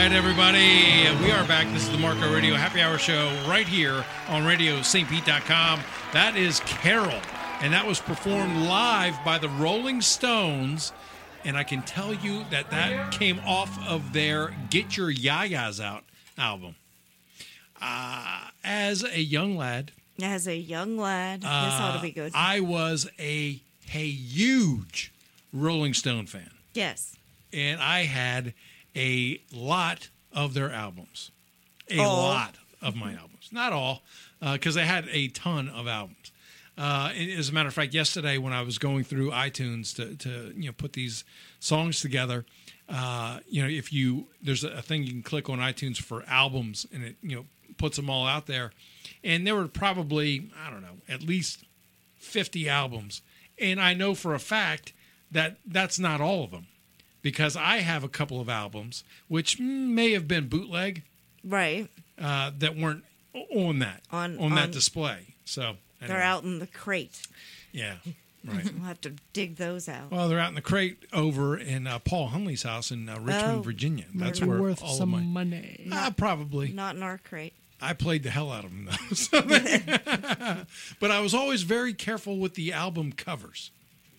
right, everybody. We are back. This is the Marco Radio Happy Hour Show right here on radio st pete dot com. That is Carol, and that was performed live by the Rolling Stones. And I can tell you that that came off of their Get Your Yayas Out album. Uh, as a young lad, As a young lad, this uh, ought to be good. I was a, a huge Rolling Stone fan. Yes. And I had a lot of their albums. A All. lot of my albums. Not all, because I had a ton of albums. Uh, and as a matter of fact, yesterday when I was going through iTunes to, to you know put these songs together, uh, you know if you there's a thing you can click on iTunes for albums, and it you know puts them all out there, and there were probably I don't know at least fifty albums, and I know for a fact that that's not all of them, because I have a couple of albums which may have been bootleg Right. uh, that weren't on that On- on that on- display. So They're anyway. out in the crate. Yeah, right. We'll have to dig those out. Well, they're out in the crate over in uh, Paul Hunley's house in uh, Richmond, Oh. Virginia. That's They're where worth all some of my money. uh, probably. Not in our crate. I played the hell out of them though. So but I was always very careful with the album covers.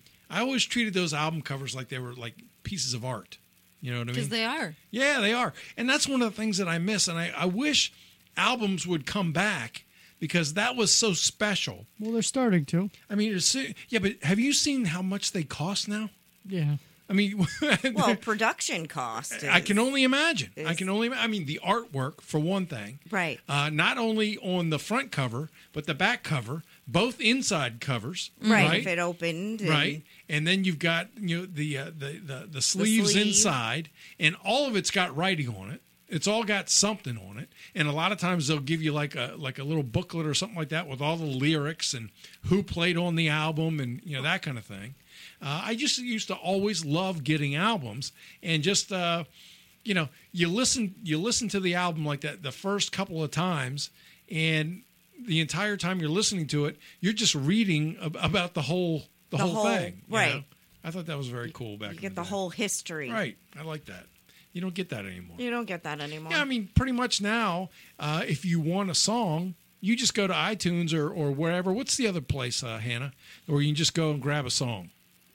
I always treated those album covers like they were like pieces of art. You know what I mean? Because they are. Yeah, they are. And that's one of the things that I miss. And I, I wish albums would come back because that was so special. Well, they're starting to. I mean, it's, yeah, but have you seen how much they cost now? Yeah. I mean, Well, production cost. I is- can only imagine. I is- can only, I mean, the artwork, for one thing. Right. Uh, not only on the front cover, but the back cover, both inside covers. Right. Right. If it opened. And, Right. And then you've got you know the uh, the, the the sleeves sleeve. inside, and all of it's got writing on it. It's all got something on it, and a lot of times they'll give you like a like a little booklet or something like that with all the lyrics and who played on the album and you know that kind of thing. Uh, I just used to always love getting albums and just uh, you know you listen you listen to the album like that the first couple of times, and the entire time you're listening to it, you're just reading ab- about the whole the, The whole, whole- thing. you right. know? I thought that was very cool back. You in get the, the day. whole history. Right. I like that. You don't get that anymore. You don't get that anymore. Yeah, I mean, pretty much now, uh, if you want a song, you just go to iTunes or, or wherever. What's the other place, uh, Hannah, where you can just go and grab a song?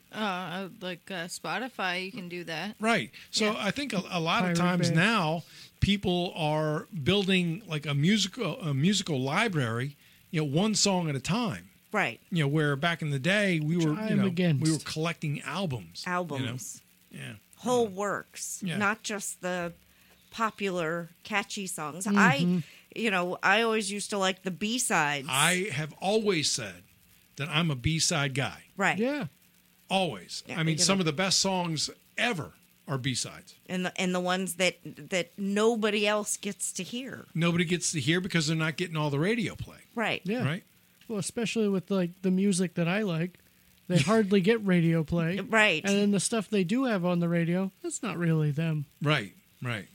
Uh, like uh, Spotify, you can do that. Right. So Yeah. I think a, a lot of Pirate times Bay. now, people are building like a musical a musical library, you know, one song at a time. Right. You know, where back in the day we were, I you am know, against. we were collecting albums. you know? Albums. Yeah. Whole works. Yeah. Not just the popular, catchy songs. Mm-hmm. I, you know, I always used to like the B-sides. I have always said that I'm a B-side guy. Right. Yeah. Always. Yeah, I mean, you some know. of the best songs ever are B-sides. And the, and the ones that, that nobody else gets to hear. Nobody gets to hear because they're not getting all the radio play. Right. Yeah. Right? Well, especially with like the music that I like, they hardly get radio play. Right. And then the stuff they do have on the radio, that's not really them. Right. Right.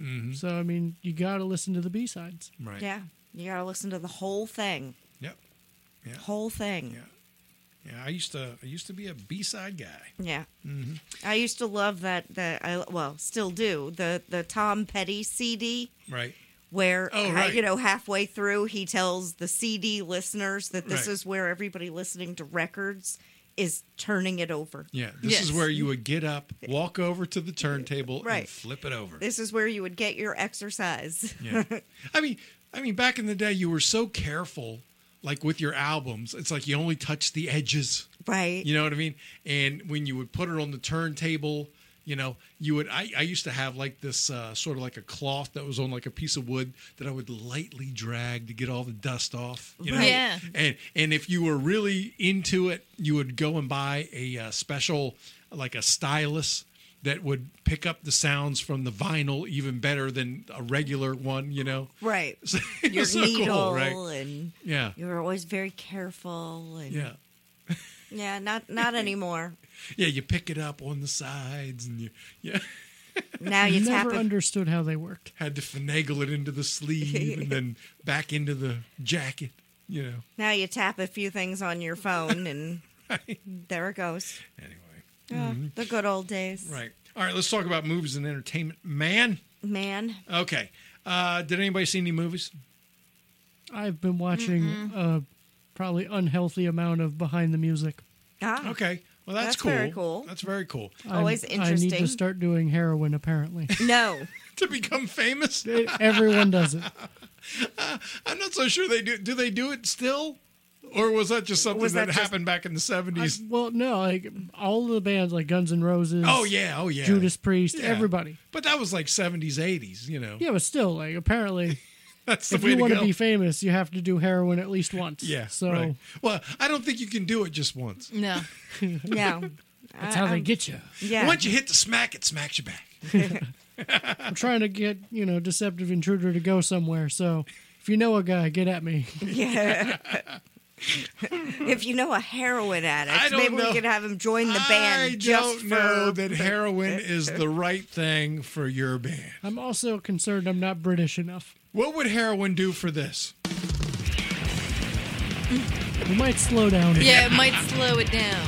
So I mean, you got to listen to the B sides. Right. Yeah. You got to listen to the whole thing. Yep. Yeah. Whole thing. Yeah. Yeah. I used to. I used to be a B-side guy. Yeah. Mm-hmm. I used to love that. The I well still do the the Tom Petty C D Right. where Oh, uh, right. you know halfway through he tells the C D listeners that this Right. is where everybody listening to records is turning it over. Yeah. This is Yes. where you would get up, walk over to the turntable, and Right. flip it over. This is where you would get your exercise. Yeah. I mean, I mean, back in the day, you were so careful, like with your albums. It's like you only touch the edges. Right. You know what I mean? And when you would put it on the turntable, you know, you would. I, I used to have like this uh, sort of like a cloth that was on like a piece of wood that I would lightly drag to get all the dust off. You know? Right. Yeah. And and if you were really into it, you would go and buy a uh, special, like a stylus that would pick up the sounds from the vinyl even better than a regular one. You know. Right. So, it Your was so needle cool, right? and Yeah. you were always very careful and Yeah. yeah, not not anymore. Yeah, you pick it up on the sides, and you yeah Now you tap Never it. understood how they worked. had to finagle it into the sleeve and then back into the jacket. You know. Now you tap a few things on your phone and Right. there it goes. Anyway. Oh, the good old days. Right. All right. Let's talk about movies and entertainment. Man, man. Okay. Uh, did anybody see any movies? I've been watching a probably unhealthy amount of Behind the Music. Ah, Okay. Well, that's, That's cool. very cool. That's very cool. Always I'm- I interesting. need to start doing heroin, apparently. no. To become famous? Everyone does it. I'm not so sure they do. Do they do it still? Or was that just something Was that, that just- happened back in the seventies? Well, no, like all of the bands, like Guns N' Roses. Oh, yeah. Oh, yeah. Judas Priest, Yeah. everybody. But that was like seventies, eighties, you know. Yeah, but still, like apparently, That's the if way you to want go. to be famous, you have to do heroin at least once. Yeah. So right. Well, I don't think you can do it just once. No. No. that's how they get you. Yeah. Once you hit the smack, it smacks you back. I'm trying to get you know Deceptive Intruder to go somewhere. So if you know a guy, get at me. Yeah. If you know a heroin addict, I don't maybe know. we could have him join the band. I just don't know for... that heroin is the right thing for your band. I'm also concerned I'm not British enough. What would heroin do for this? We might slow down. here. Yeah, it might slow it down.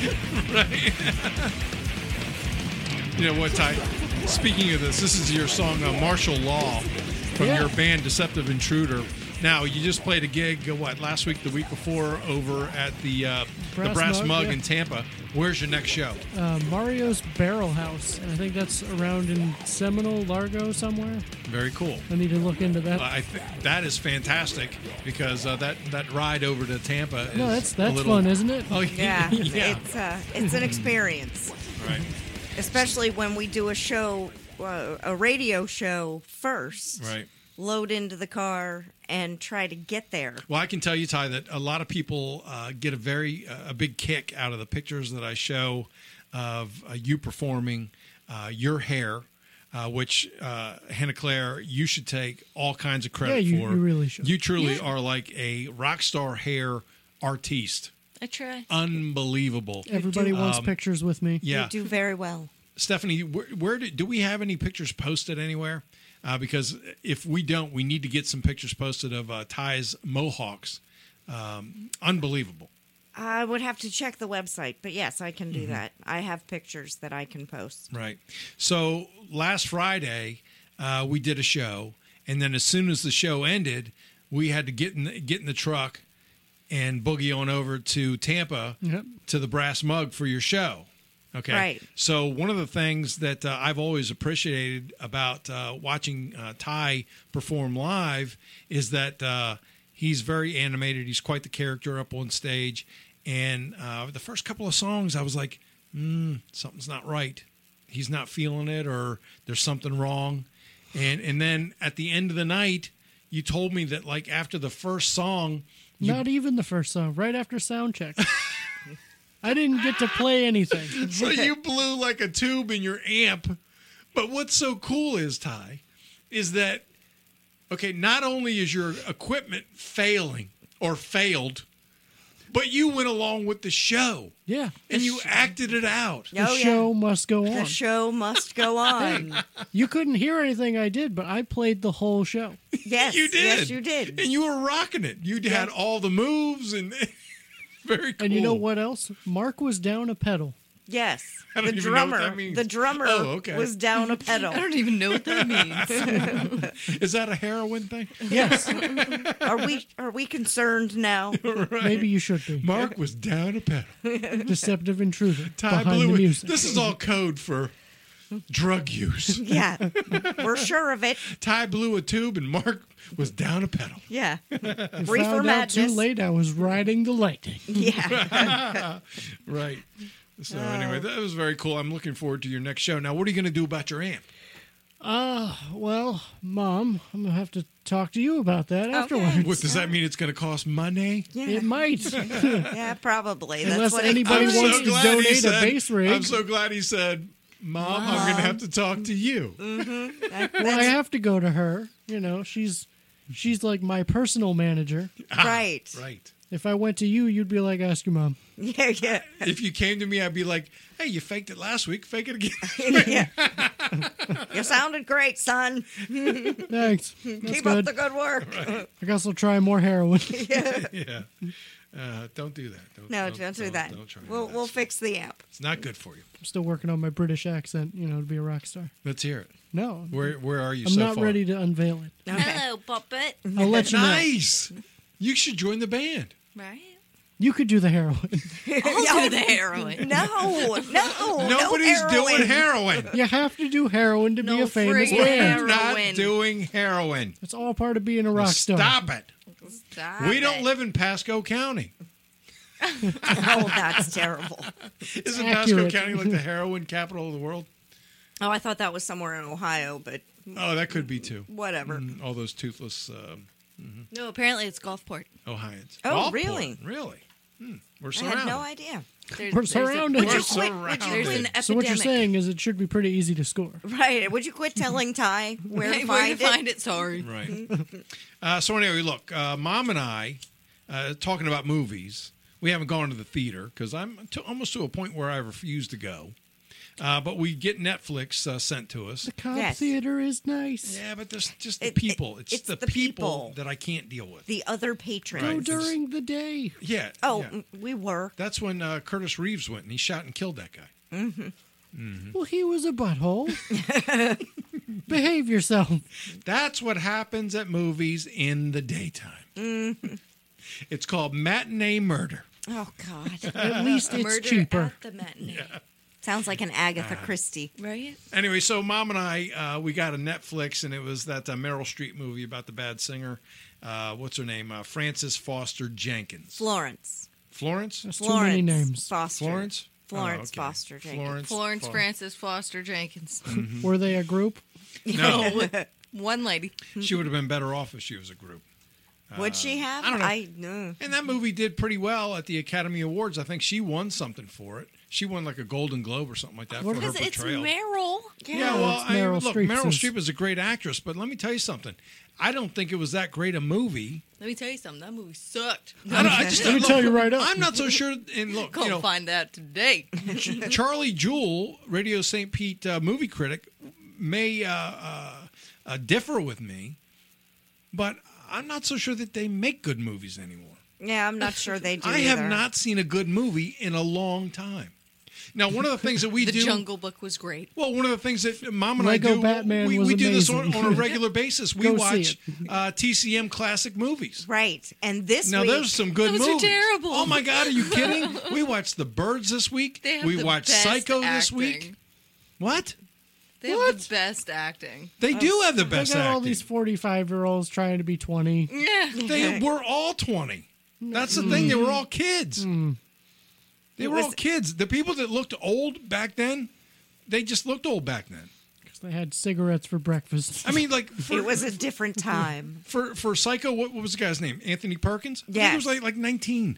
You know what, Ty? Speaking of this, this is your song uh, Martial Law from Yeah. your band Deceptive Intruder. Now, you just played a gig, uh, what, last week, the week before, over at the, uh, the Brass Brass Mug, Mug yeah. in Tampa. Where's your next show? Uh, Mario's Barrel House. I think that's around in Seminole, Largo somewhere. Very cool. I need to look into that. I think that is fantastic because uh, that, that ride over to Tampa is no, that's a that's little, fun, isn't it? Oh, Yeah, yeah. it's uh, it's an experience, Right. especially when we do a show, uh, a radio show first. Right. Load into the car and try to get there. Well, I can tell you, Ty, that a lot of people uh, get a very uh, a big kick out of the pictures that I show of uh, you performing, uh, your hair, uh, which uh, Hannah Claire, you should take all kinds of credit Yeah, you- for. you really should. You truly are like a rock star hair artiste. I try. Unbelievable. Everybody wants Um, pictures with me. Yeah, You do very well. Stephanie, where, where do, do we have any pictures posted anywhere? Uh, because if we don't, we need to get some pictures posted of uh, Ty's mohawks. Um, unbelievable. I would have to check the website, but yes, I can do that. I have pictures that I can post. Right. So last Friday, uh, we did a show, and then as soon as the show ended, we had to get in the, get in the truck and boogie on over to Tampa Yep. to the Brass Mug for your show. Okay. Right. So one of the things that uh, I've always appreciated about uh, watching uh, Ty perform live is that uh, he's very animated. He's quite the character up on stage. And uh, the first couple of songs, I was like, mm, something's not right. He's not feeling it, or there's something wrong. And and then at the end of the night, you told me that like after the first song, you, Not even the first song. Right after sound check. I didn't get to play anything. so you blew like a tube in your amp. But what's so cool is, Ty, is that, okay, not only is your equipment failing or failed, but you went along with the show Yeah. and you acted it out. The Oh, yeah. show must go The on. show must go on. You couldn't hear anything I did, but I played the whole show. Yes, You did. Yes, you did. And you were rocking it. You had all the moves and very cool. And you know what else? Mark was down a pedal. Yes, I don't the even know what drummer. that means. The drummer Oh, okay. was down a pedal. I don't even know what that means. Is that a heroin thing? Yes. Are we are we concerned now? Maybe you should be. Mark was down a pedal. Deceptive Intruder. Ty behind blew the it. music. This is all code for drug use. Yeah, we're sure of it. Ty blew a tube and Mark was down a pedal. Yeah, I Reefer found out too madness. late I was riding the lightning. Yeah, Right. So anyway, that was very cool. I'm looking forward to your next show. Now, what are you going to do about your amp? Uh, well, Mom, I'm going to have to talk to you about that afterwards. What does that mean? It's going to cost money? yeah, It might. yeah, probably. That's Unless what anybody it, wants to glad he donate a said- bass rig. I'm so glad he said, Mom, I'm going to have to talk to you. that- Well, I that's have to go to her. You know, she's she's like my personal manager. right. Right. If I went to you, you'd be like, ask your mom. Yeah, yeah. If you came to me, I'd be like, hey, you faked it last week. Fake it again. yeah. You sounded great, son. Thanks. That's Keep good. up the good work. I guess I'll try more heroin. yeah. Uh, don't do that. Don't, No, don't, do that. Don't try we'll that. we'll fix the app. It's not good for you. I'm still working on my British accent, you know, to be a rock star. Let's hear it. No, Where where are you I'm so not far? ready to unveil it. Okay. Hello, puppet. I'll let you know. Nice. You should join the band. Right? You could do the heroin. I'll do the heroin. No, no, Nobody's no doing heroin. heroin. You have to do heroin to be No a famous friggin' band. We're not Heroin. doing heroin. It's all part of being a rock star. Stop it. Stop We don't it. live in Pasco County. Oh, that's terrible. Isn't Pasco Accurate. County like the heroin capital of the world? Oh, I thought that was somewhere in Ohio, but Oh, that could be too. whatever. Mm, all those toothless um, No, apparently it's Gulfport. Ohioans. Oh, Gulfport, really? Really? Hmm. We're I surrounded. had no idea. There's, We're there's surrounded. A, We're Would you quit? Would surrounded. you there's an quit? epidemic. So what you're saying is it should be pretty easy to score. Right. Would you quit telling Ty where to Where find to it? find it? Sorry. Right. uh, so anyway, look, uh, Mom and I, uh, talking about movies, we haven't gone to the theater because I'm to, almost to a point where I refuse to go. Uh, but we get Netflix uh, sent to us. The cop Yes. theater is nice. Yeah, but there's just the It- it- people. It's, it's the, the people, people. that I can't deal with. The other patrons. Go Right. during the day. yeah. Oh, yeah. mm, we were. That's when uh, Curtis Reeves went and he shot and killed that guy. Well, he was a butthole. Behave yourself. That's what happens at movies in the daytime. Mm-hmm. It's called matinee murder. Oh God. At least it's Murder cheaper. at the matinee. Sounds like an Agatha Christie. Right? Anyway, so Mom and I, uh, we got a Netflix, and it was that uh, Meryl Streep movie about the bad singer. Uh, what's her name? Uh, Frances Foster Jenkins. Florence. Florence? That's too Florence many names. Foster. Florence? Florence Oh, okay. Foster Jenkins. Florence, Florence Fo- Francis Foster Jenkins. Were they a group? No, One lady. she would have been better off if she was a group. Would she have? I don't know. I no. And that movie did pretty well at the Academy Awards. I think she won something for it. She won like a Golden Globe or something like that What for her Because it's portrayal. Meryl. Yeah, well, it's I, Meryl look, Streep, Meryl so- Streep is a great actress, but let me tell you something. I don't think it was that great a movie. Let me tell you something. That movie sucked. I, don't, I just, Let me look, tell you right up. I'm not so sure. And look, Go you know, find that today. Ch- Charlie Jewell, Radio Saint Pete uh, movie critic, may uh, uh, uh, differ with me, but I'm not so sure that they make good movies anymore. Yeah, I'm not sure they do. I have either. not seen a good movie in a long time. Now, one of the things that we The do. Jungle Book was great. Well, one of the things that Mom and Lego I do, Batman we, was we do this on, amazing. on a regular basis. We Go see watch it. uh, T C M classic movies. Right, and this Now, week, those are some good Those are movies. terrible. Oh my God, are you kidding? We watched The Birds this week. They have we the watched best Psycho this acting. week. What? They have What? the best acting. They do have the They best got acting. all these forty-five-year-olds trying to be twenty. Yeah. They were all twenty. That's the thing. They were all kids. They It were was- all kids. The people that looked old back then, they just looked old back then. Because they had cigarettes for breakfast. I mean, like for, it was a different time. for for Psycho. What, what was the guy's name? Anthony Perkins. I think Yes. he was like like nineteen.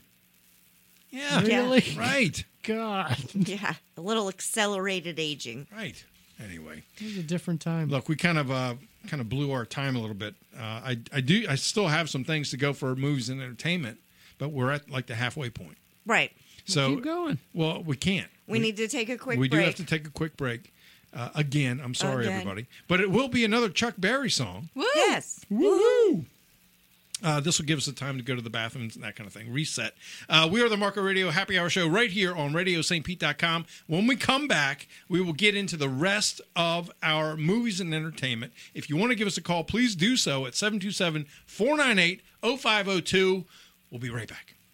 Yeah. Really? Right. God. Yeah, a little accelerated aging. Right. Anyway, It was a different time. look, we kind of uh, kind of blew our time a little bit. Uh, I I do I still have some things to go for movies and entertainment, but we're at like the halfway point. Right. So Keep going. well, we can't. We, need to take a quick we break. do have to take a quick break. Uh, again, I'm sorry, Again. everybody, but it will be another Chuck Berry song. Woo! Yes. Woohoo! Uh, this will give us the time to go to the bathrooms and that kind of thing. Reset. Uh, we are the Marco Radio Happy Hour Show right here on radio st pete dot com. When we come back, we will get into the rest of our movies and entertainment. If you want to give us a call, please do so at seven two seven, four nine eight, oh five oh two. We'll be right back.